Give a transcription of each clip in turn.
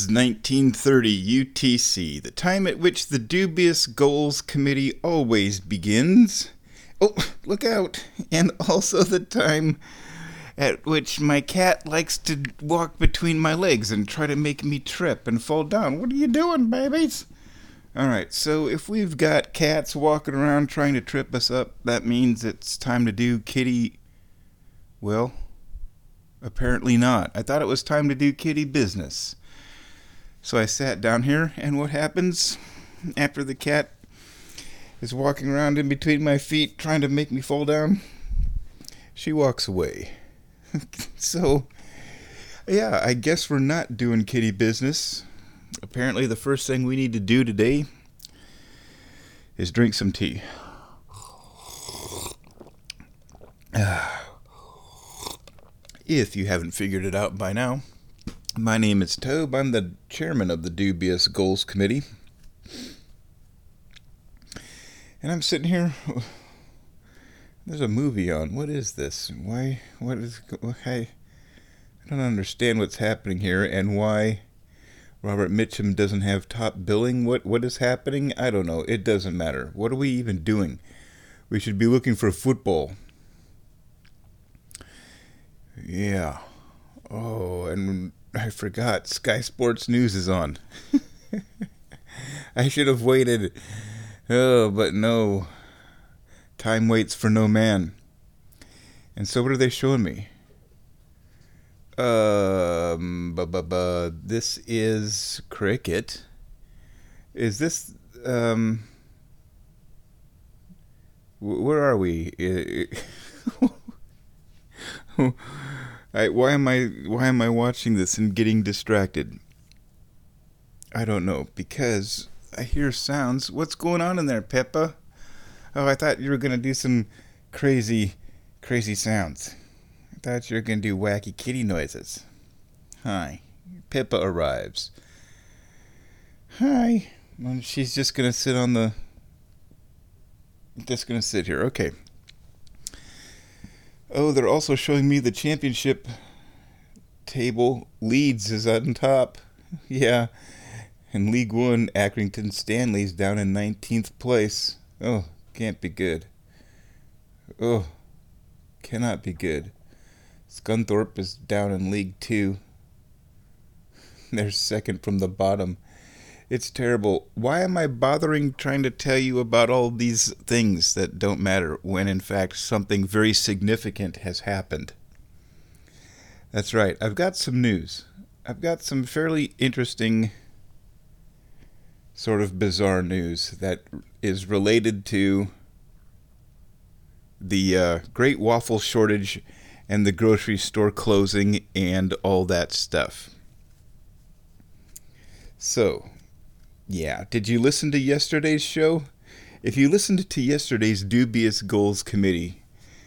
is 1930 UTC, the time at which the Dubious Goals Committee always begins. Oh, look out! And also the time at which my cat likes to walk between my legs and try to make me trip and fall down. What are you doing, babies? Alright, so if we've got cats walking around trying to trip us up, that means it's time to do kitty... Well, apparently not. I thought it was time to do kitty business. So I sat down here, and what happens after the cat is walking around in between my feet trying to make me fall down? She walks away. So, yeah, I guess we're not doing kitty business. Apparently the first thing we need to do today is drink some tea. If you haven't figured it out by now, my name is Tobe. I'm the chairman of the Dubious Goals Committee. And I'm sitting here. There's a movie on. What is this? I don't understand what's happening here and why Robert Mitchum doesn't have top billing. What is happening? I don't know. It doesn't matter. What are we even doing? We should be looking for football. Yeah. Oh, and I forgot. Sky Sports News is on. I should have waited. Oh, but no. Time waits for no man. And so what are they showing me? This is cricket. Is this, where are we? Why am I watching this and getting distracted? I don't know, because I hear sounds. What's going on in there, Peppa? Oh, I thought you were going to do some crazy sounds. I thought you were going to do wacky kitty noises. Hi. Pippa arrives. Hi. Well, she's just going to sit on the... Just going to sit here. Okay. Oh, they're also showing me the championship table. Leeds is on top. Yeah. In League One, Accrington Stanley's down in 19th place. Oh, can't be good. Oh, cannot be good. Scunthorpe is down in League 2. They're second from the bottom. It's terrible. Why am I bothering trying to tell you about all these things that don't matter when, in fact, something very significant has happened? That's right. I've got some news. I've got some fairly interesting, sort of bizarre news that is related to the Great Waffle shortage and the grocery store closing and all that stuff. So, yeah, did you listen to yesterday's show? If you listened to yesterday's Dubious Goals Committee,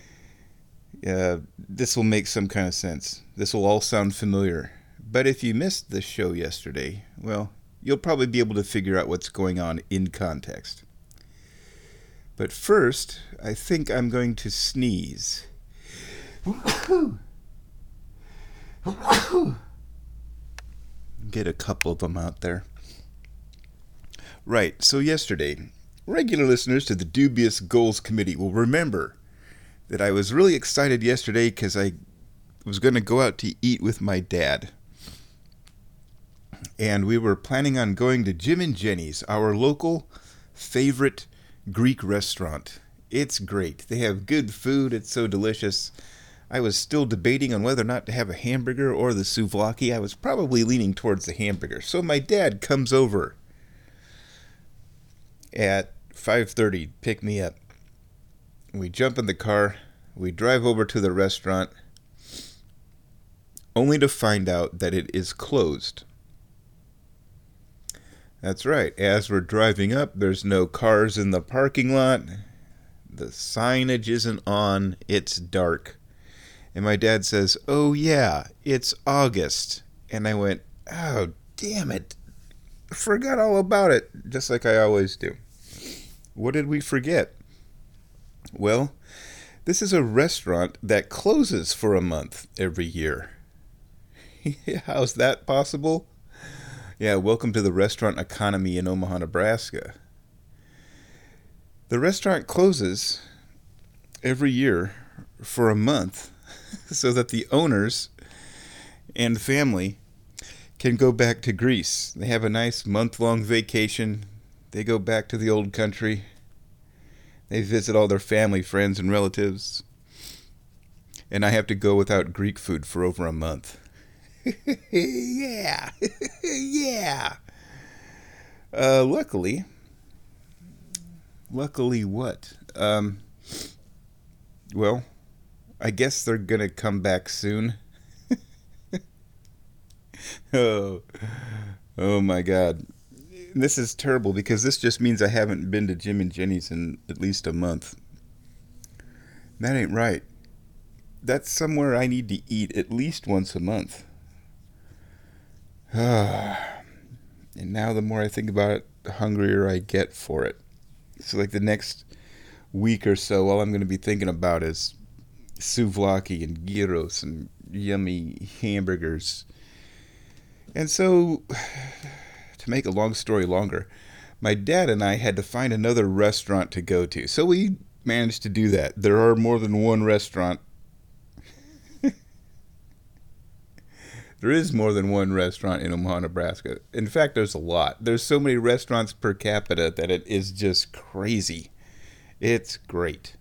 this will make some kind of sense. This will all sound familiar. But if you missed the show yesterday, well, you'll probably be able to figure out what's going on in context. But first, I think I'm going to sneeze. Get a couple of them out there. Right, so yesterday, regular listeners to the Dubious Goals Committee will remember that I was really excited yesterday because I was going to go out to eat with my dad. And we were planning on going to Jim and Jenny's, our local favorite Greek restaurant. It's great. They have good food. It's so delicious. I was still debating on whether or not to have a hamburger or the souvlaki. I was probably leaning towards the hamburger. So my dad comes over at 5:30 to pick me up. We jump in the car. We drive over to the restaurant, only to find out that it is closed. That's right. As we're driving up, there's no cars in the parking lot. The signage isn't on. It's dark. And my dad says, "Oh yeah, it's August." And I went, "Oh, damn it. I forgot all about it," just like I always do. What did we forget? Well, this is a restaurant that closes for a month every year. How's that possible? Yeah, welcome to the restaurant economy in Omaha, Nebraska. The restaurant closes every year for a month so that the owners and family can go back to Greece. They have a nice month-long vacation. They go back to the old country. They visit all their family, friends, and relatives. And I have to go without Greek food for over a month. Yeah. Yeah. Luckily what? Well, I guess they're gonna come back soon. Oh, oh my God. This is terrible because this just means I haven't been to Jim and Jenny's in at least a month. That ain't right. That's somewhere I need to eat at least once a month. And now the more I think about it, the hungrier I get for it. So like the next week or so, all I'm going to be thinking about is souvlaki and gyros and yummy hamburgers. And so, to make a long story longer, my dad and I had to find another restaurant to go to. So we managed to do that. There are more than one restaurant. There is more than one restaurant in Omaha, Nebraska. In fact, there's a lot. There's so many restaurants per capita that it is just crazy. It's great.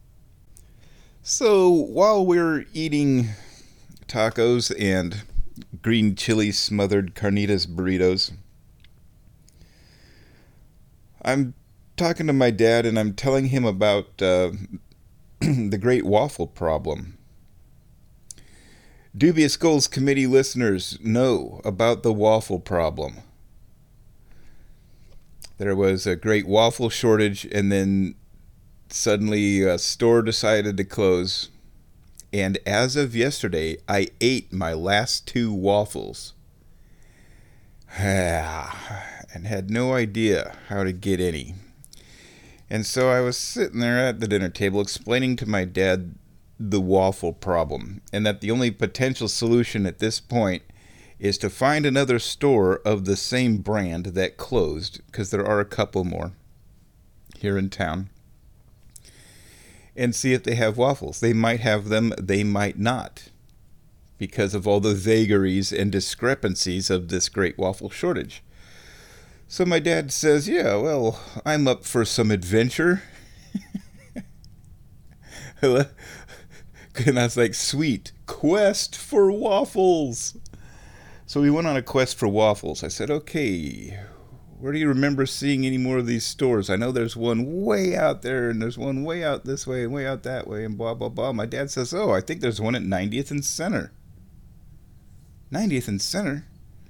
So while we're eating tacos and green chili smothered carnitas burritos, I'm talking to my dad and I'm telling him about the Great Waffle Problem. Dubious Goals Committee listeners know about the waffle problem. There was a great waffle shortage, and then suddenly a store decided to close. And as of yesterday, I ate my last 2 waffles. And had no idea how to get any. And so I was sitting there at the dinner table explaining to my dad the waffle problem, and that the only potential solution at this point is to find another store of the same brand that closed, because there are a couple more here in town, and see if they have waffles. They might have them, they might not, because of all the vagaries and discrepancies of this great waffle shortage. So my dad says, yeah, well, I'm up for some adventure. And I was like, sweet, quest for waffles. So we went on a quest for waffles. I said, okay, where do you remember seeing any more of these stores? I know there's one way out there, and there's one way out this way, and way out that way, and blah, blah, blah. My dad says, oh, I think there's one at 90th and Center. 90th and Center?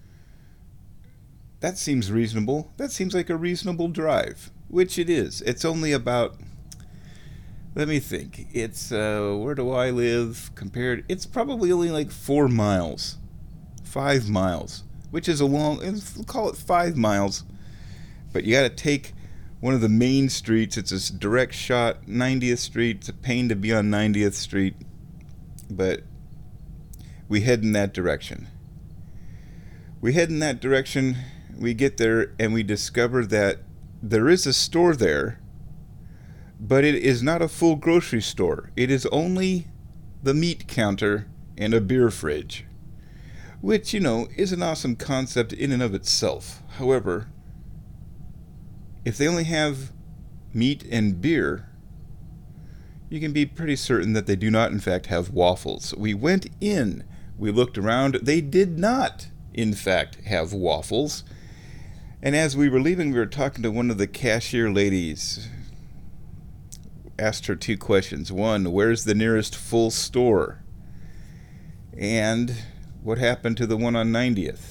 That seems reasonable. That seems like a reasonable drive, which it is. It's only about... Let me think. It's, where do I live compared? It's probably only like 4 miles. 5 miles. Which is a long, we'll call it 5 miles. But you gotta take one of the main streets. It's a direct shot, 90th Street. It's a pain to be on 90th Street. But we head in that direction. We get there, and we discover that there is a store there, but it is not a full grocery store. It is only the meat counter and a beer fridge, which, you know, is an awesome concept in and of itself. However, if they only have meat and beer, you can be pretty certain that they do not, in fact, have waffles. We went in, we looked around, they did not, in fact, have waffles. And as we were leaving, we were talking to one of the cashier ladies. Asked her 2 questions. 1, where's the nearest full store? And what happened to the one on 90th?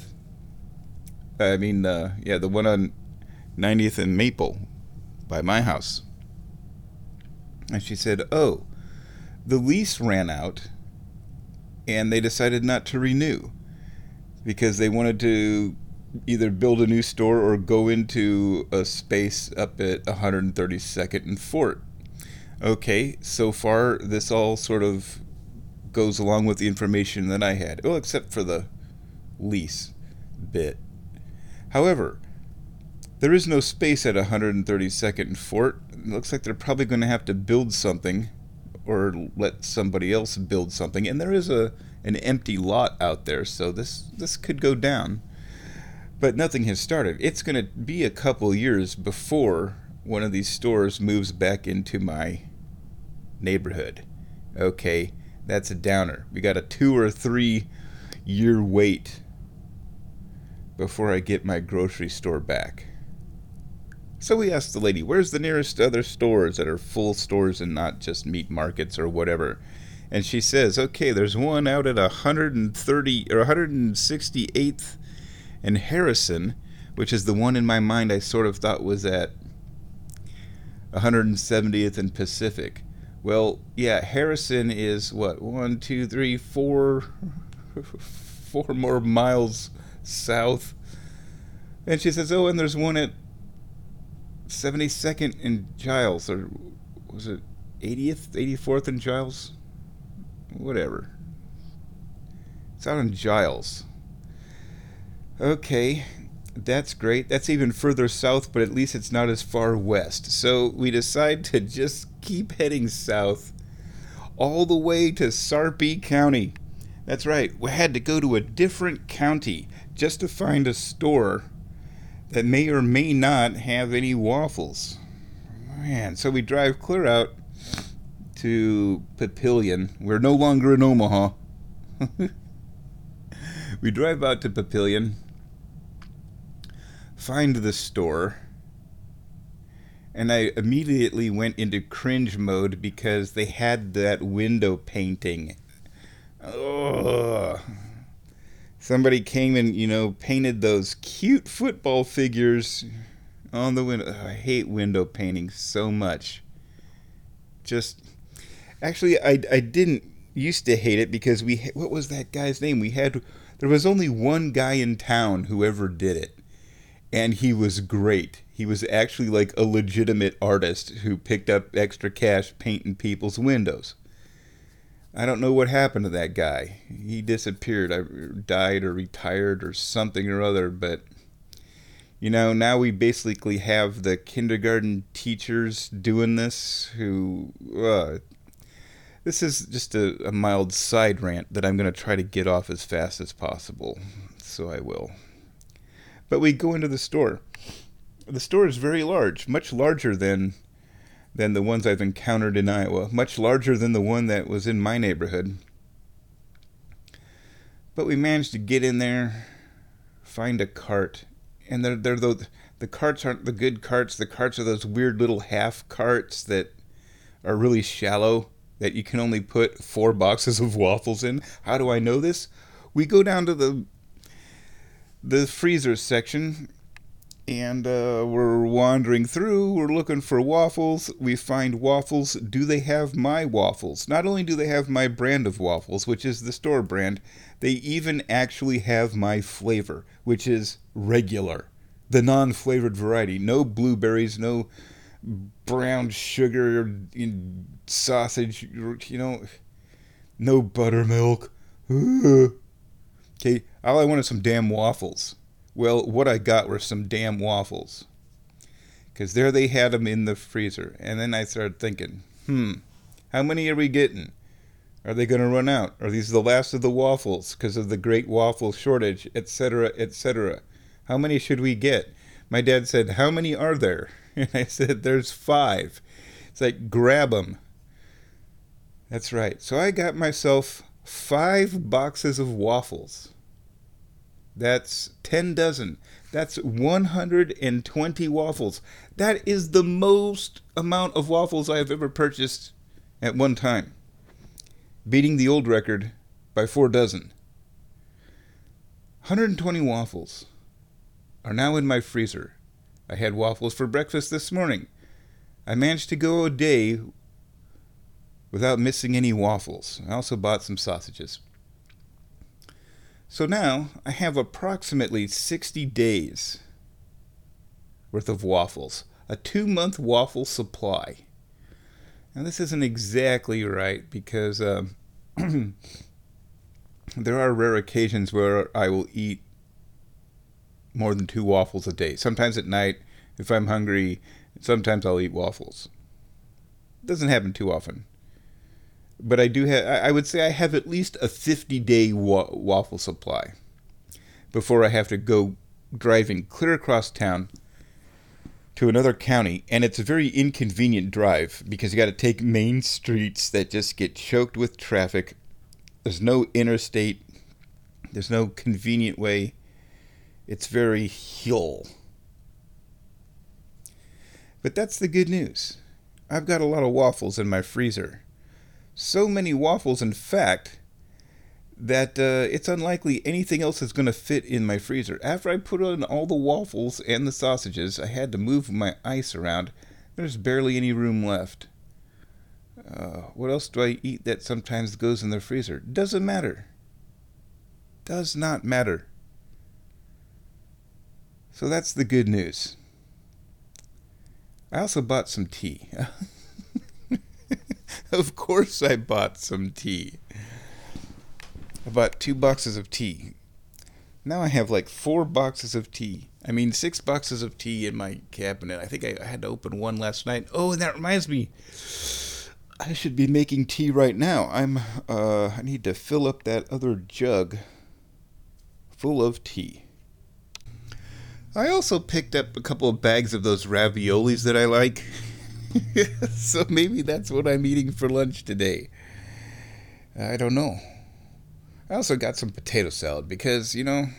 The one on 90th and Maple by my house. And she said, oh, the lease ran out and they decided not to renew because they wanted to either build a new store or go into a space up at 132nd and Fort. Okay, so far this all sort of goes along with the information that I had. Well, except for the lease bit. However, there is no space at 132nd and Fort. It looks like they're probably going to have to build something or let somebody else build something. And there is an empty lot out there, so this could go down. But nothing has started. It's going to be a couple years before one of these stores moves back into my neighborhood. Okay, that's a downer. We got a 2 or 3 year wait before I get my grocery store back. So we asked the lady, where's the nearest other stores that are full stores and not just meat markets or whatever? And she says, okay, there's one out at 130 or 168th and Harrison, which is the one in my mind I sort of thought was at 170th and Pacific. Well, yeah, Harrison is what, 1, 2, 3, 4 more miles south. And she says, oh, and there's one at 72nd and Giles, or was it 80th, 84th and Giles? Whatever. It's out in Giles. Okay, that's great. That's even further south, but at least it's not as far west. So we decide to just keep heading south all the way to Sarpy County. That's right, we had to go to a different county just to find a store that may or may not have any waffles. Man, so we drive clear out to Papillion. We're no longer in Omaha. We drive out to Papillion, find the store, and I immediately went into cringe mode because they had that window painting. Ugh. Somebody came and, painted those cute football figures on the window. I hate window painting so much. Actually, I didn't used to hate it because what was that guy's name? There was only one guy in town who ever did it. And he was great. He was actually like a legitimate artist who picked up extra cash painting people's windows. I don't know what happened to that guy. He disappeared. I died or retired or something or other. But, now we basically have the kindergarten teachers doing this who... this is just a mild side rant that I'm going to try to get off as fast as possible. So I will. But we go into the store. The store is very large, much larger than the ones I've encountered in Iowa, much larger than the one that was in my neighborhood. But we managed to get in there, find a cart, and the carts aren't the good carts. The carts are those weird little half carts that are really shallow, that you can only put 4 boxes of waffles in. How do I know this? We go down to the freezer section, and we're wandering through. We're looking for waffles. We find waffles. Do they have my waffles? Not only do they have my brand of waffles, which is the store brand, they even actually have my flavor, which is regular, the non-flavored variety. No blueberries, no brown sugar, sausage, no buttermilk. Okay, all I wanted was some damn waffles. Well, what I got were some damn waffles. Because there they had them in the freezer. And then I started thinking, how many are we getting? Are they going to run out? Are these the last of the waffles because of the great waffle shortage, etc., etc.? How many should we get? My dad said, how many are there? And I said, there's 5. It's like, grab them. That's right. So I got myself 5 boxes of waffles. That's 10 dozen. That's 120 waffles. That is the most amount of waffles I have ever purchased at one time, beating the old record by 4 dozen. 120 waffles are now in my freezer. I had waffles for breakfast this morning. I managed to go a day without missing any waffles. I also bought some sausages. So now I have approximately 60 days worth of waffles. A 2-month waffle supply. Now this isn't exactly right because there are rare occasions where I will eat more than 2 waffles a day. Sometimes at night, if I'm hungry, sometimes I'll eat waffles. Doesn't happen too often. But I do have, I would say I have at least a 50-day waffle supply before I have to go driving clear across town to another county. And it's a very inconvenient drive because you got to take main streets that just get choked with traffic. There's no interstate. There's no convenient way. It's very hill. But that's the good news. I've got a lot of waffles in my freezer. So many waffles, in fact, that it's unlikely anything else is going to fit in my freezer. After I put in all the waffles and the sausages, I had to move my ice around. There's barely any room left. What else do I eat that sometimes goes in the freezer? Doesn't matter. Does not matter. So that's the good news. I also bought some tea. Of course I bought some tea. I bought 2 boxes of tea. Now I have like 4 boxes of tea. 6 boxes of tea in my cabinet. I think I had to open one last night. Oh, and that reminds me. I should be making tea right now. I need to fill up that other jug full of tea. I also picked up a couple of bags of those raviolis that I like. So maybe that's what I'm eating for lunch today. I don't know. I also got some potato salad because,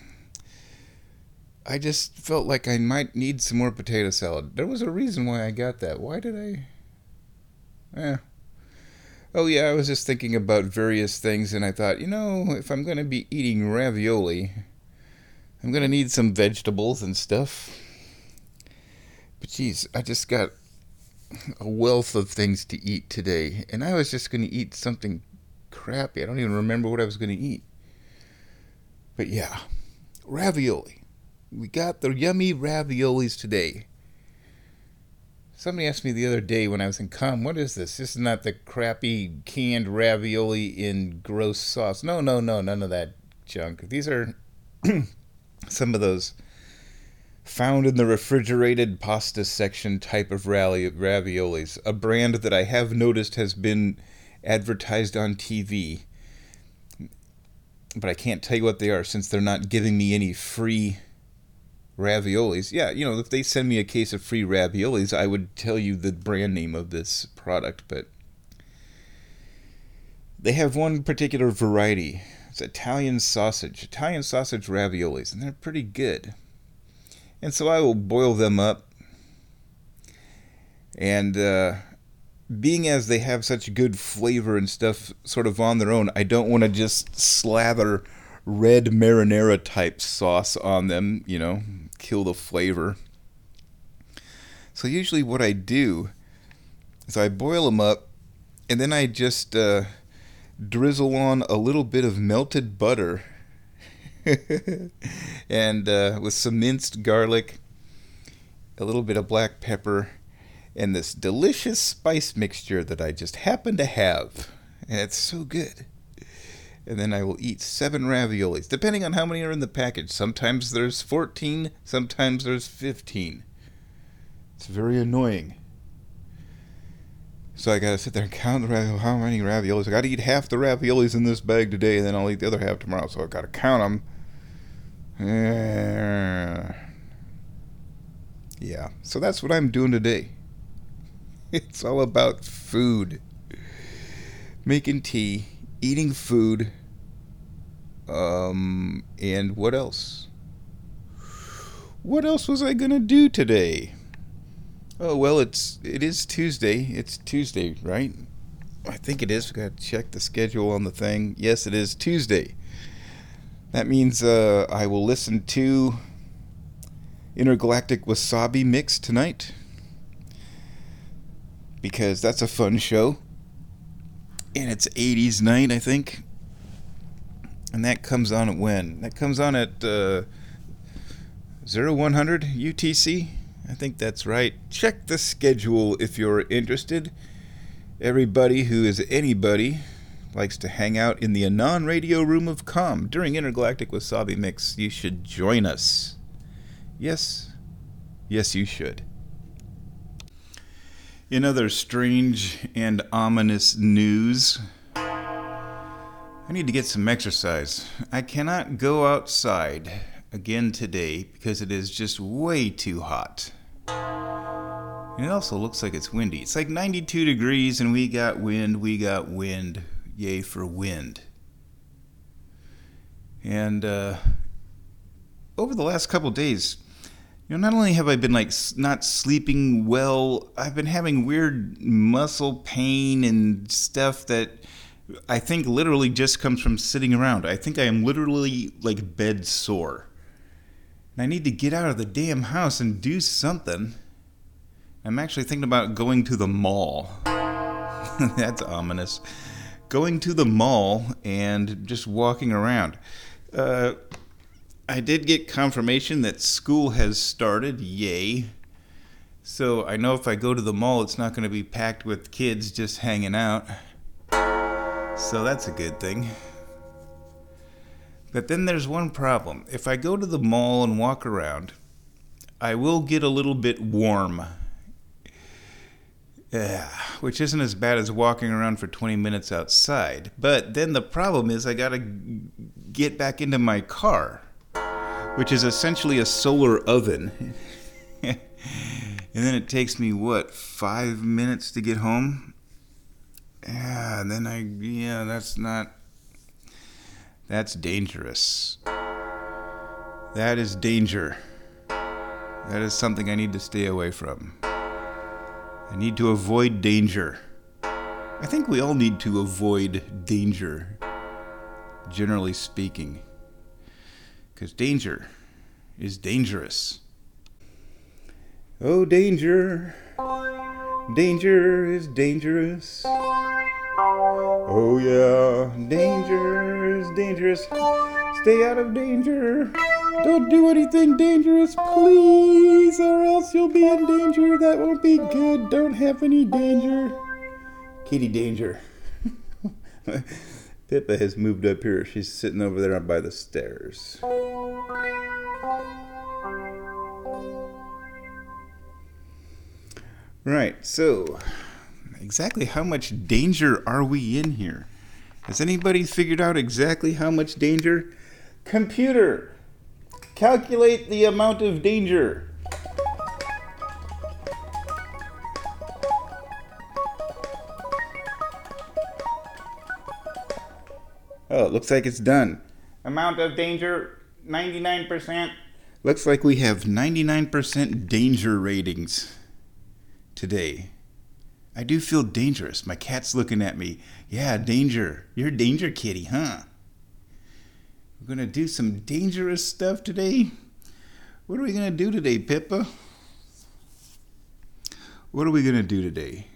I just felt like I might need some more potato salad. There was a reason why I got that. Why did I? Oh yeah, I was just thinking about various things and I thought, if I'm going to be eating ravioli, I'm going to need some vegetables and stuff. But geez, I just got a wealth of things to eat today, and I was just going to eat something crappy. I don't even remember what I was going to eat. But yeah, ravioli. We got the yummy raviolis today. Somebody asked me the other day when I was in Com, what is this? This is not the crappy canned ravioli in gross sauce. No, none of that junk. These are some of those found in the refrigerated pasta section type of raviolis, a brand that I have noticed has been advertised on TV, but I can't tell you what they are since they're not giving me any free raviolis. Yeah, if they send me a case of free raviolis, I would tell you the brand name of this product, but they have one particular variety. It's Italian sausage raviolis, and they're pretty good. And so I will boil them up. And being as they have such good flavor and stuff sort of on their own, I don't want to just slather red marinara type sauce on them, kill the flavor. So usually what I do is I boil them up and then I just drizzle on a little bit of melted butter and with some minced garlic, a little bit of black pepper, and this delicious spice mixture that I just happen to have. And it's so good. And then I will eat 7 raviolis, depending on how many are in the package. Sometimes there's 14, sometimes there's 15. It's very annoying. So I gotta sit there and count how many raviolis. I gotta eat half the raviolis in this bag today, and then I'll eat the other half tomorrow. So I gotta count them. Yeah, so that's what I'm doing today. It's all about food. Making tea, eating food, and what else? What else was I gonna do today? Oh, well, it is Tuesday. It's Tuesday, right? I think it is. We gotta check the schedule on the thing. Yes, it is Tuesday. That means I will listen to Intergalactic Wasabi Mix tonight, because that's a fun show. And it's 80s night, I think. And that comes on at when? That comes on at 0100 UTC? I think that's right. Check the schedule if you're interested. Everybody who is anybody likes to hang out in the Anon Radio Room of Com during Intergalactic Wasabi Mix. You should join us. Yes, yes, you should. In other strange and ominous news, I need to get some exercise. I cannot go outside again today because it is just way too hot. And it also looks like it's windy. It's like 92 degrees and we got wind. Yay for wind. And over the last couple days, not only have I been not sleeping well, I've been having weird muscle pain and stuff that I think literally just comes from sitting around. I think I am literally like bed sore. And I need to get out of the damn house and do something. I'm actually thinking about going to the mall. That's ominous. Going to the mall and just walking around. I did get confirmation that school has started. Yay. So I know if I go to the mall, it's not going to be packed with kids just hanging out. So that's a good thing. But then there's one problem. If I go to the mall and walk around, I will get a little bit warm. Which isn't as bad as walking around for 20 minutes outside. But then the problem is I gotta get back into my car, which is essentially a solar oven. And then it takes me, 5 minutes to get home? Yeah, and then that's dangerous. That is danger. That is something I need to stay away from. I need to avoid danger. I think we all need to avoid danger, generally speaking. Because danger is dangerous. Oh, danger. Danger is dangerous. Oh, yeah. Danger is dangerous. Stay out of danger. Don't do anything dangerous, please, or else you'll be in danger. That won't be good. Don't have any danger. Kitty danger. Pippa has moved up here. She's sitting over there by the stairs. Right, so exactly how much danger are we in here? Has anybody figured out exactly how much danger? Computer, calculate the amount of danger. Oh, it looks like it's done. Amount of danger, 99%. Looks like we have 99% danger ratings today. I do feel dangerous. My cat's looking at me. Yeah, danger. You're a danger kitty, huh? We're going to do some dangerous stuff today. What are we going to do today, Pippa? What are we going to do today?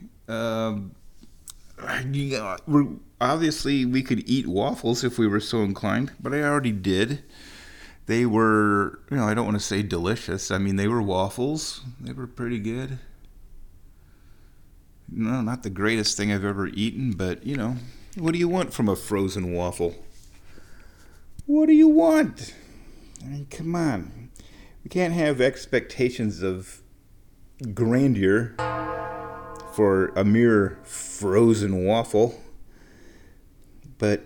Obviously, we could eat waffles if we were so inclined, but I already did. They were, I don't want to say delicious. I mean, they were waffles. They were pretty good. No, not the greatest thing I've ever eaten, but, what do you want from a frozen waffle? What do you want? I mean, come on. We can't have expectations of grandeur for a mere frozen waffle. But,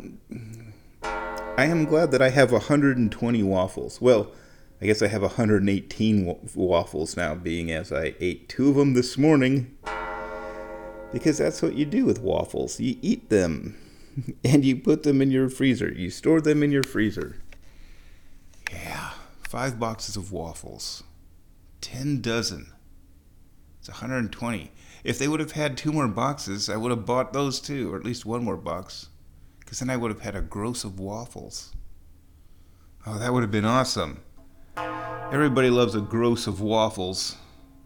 I am glad that I have 120 waffles. Well, I guess I have 118 waffles now, being as I ate 2 of them this morning. Because that's what you do with waffles. You eat them. And you put them in your freezer. You store them in your freezer. Yeah. 5 boxes of waffles. 10 dozen. It's 120. If they would have had 2 more boxes, I would have bought those too. Or at least 1 more box. Because then I would have had a gross of waffles. Oh, that would have been awesome. Everybody loves a gross of waffles.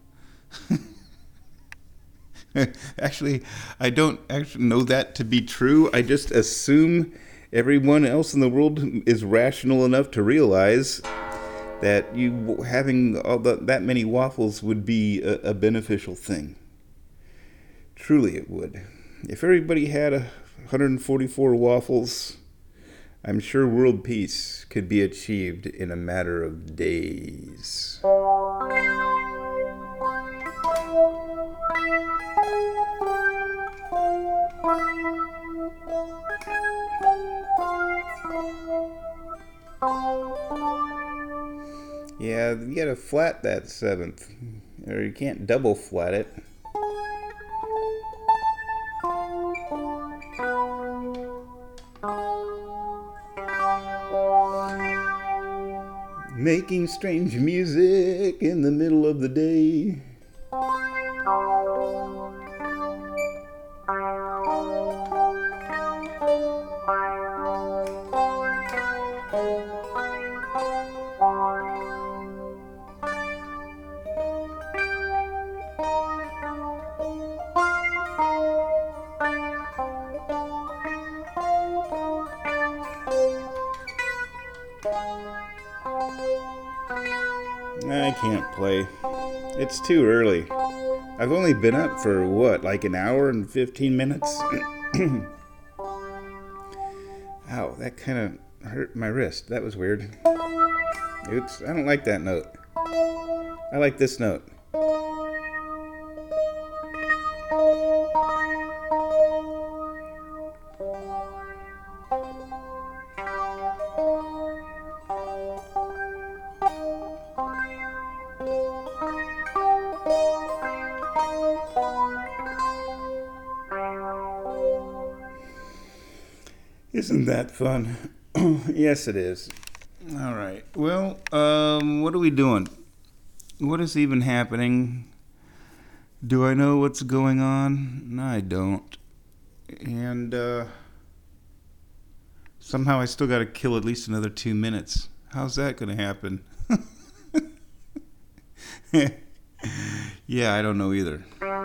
Actually, I don't actually know that to be true. I just assume everyone else in the world is rational enough to realize that you having that many waffles would be a beneficial thing. Truly it would. If everybody had 144 waffles, I'm sure world peace could be achieved in a matter of days. Yeah, you gotta flat that seventh, or you can't double flat it. Making strange music in the middle of the day. I can't play. It's too early. I've only been up for what, like an hour and 15 minutes? Ow, that kind of hurt my wrist. That was weird. Oops, I don't like that note. I like this note. Isn't that fun? Yes, it is. All right. Well, what are we doing? What is even happening? Do I know what's going on? No, I don't. And somehow I still got to kill at least another 2 minutes. How's that going to happen? Yeah, I don't know either.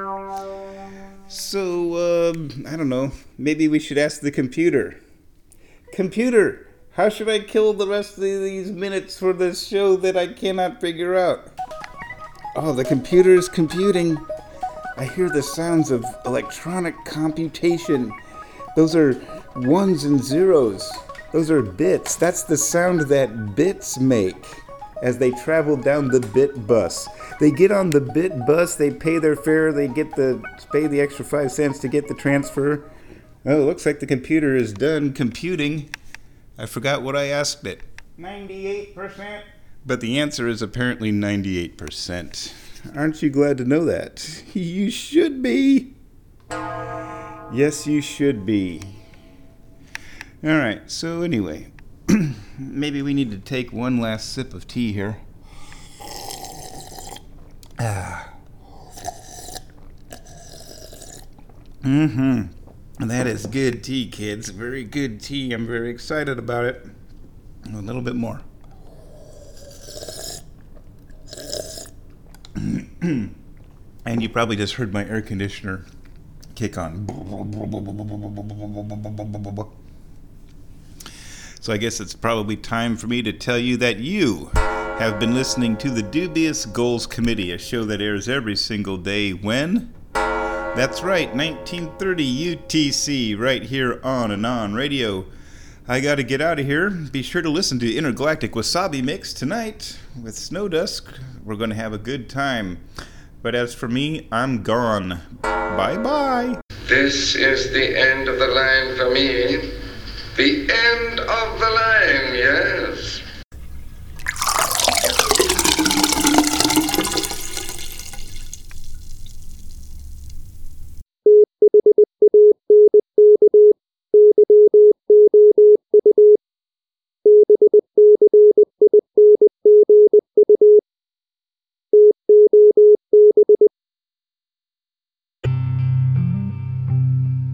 So, I don't know. Maybe we should ask the computer. Computer, how should I kill the rest of these minutes for this show that I cannot figure out? Oh, the computer is computing. I hear the sounds of electronic computation. Those are ones and zeros. Those are bits. That's the sound that bits make as they travel down the bit bus. They get on the bit bus, they pay their fare, they pay the extra 5 cents to get the transfer. Oh, it looks like the computer is done computing. I forgot what I asked it. 98%? But the answer is apparently 98%. Aren't you glad to know that? You should be. Yes, you should be. All right, so anyway, maybe we need to take one last sip of tea here. That is good tea, kids. Very good tea. I'm very excited about it. A little bit more. And you probably just heard my air conditioner kick on. So I guess it's probably time for me to tell you that you have been listening to the Dubious Goals Committee, a show that airs every single day when? That's right, 1930 UTC, right here on and on radio. I gotta get out of here. Be sure to listen to Intergalactic Wasabi Mix tonight with Snowdusk. We're gonna have a good time. But as for me, I'm gone. Bye-bye. This is the end of the line for me. The end of the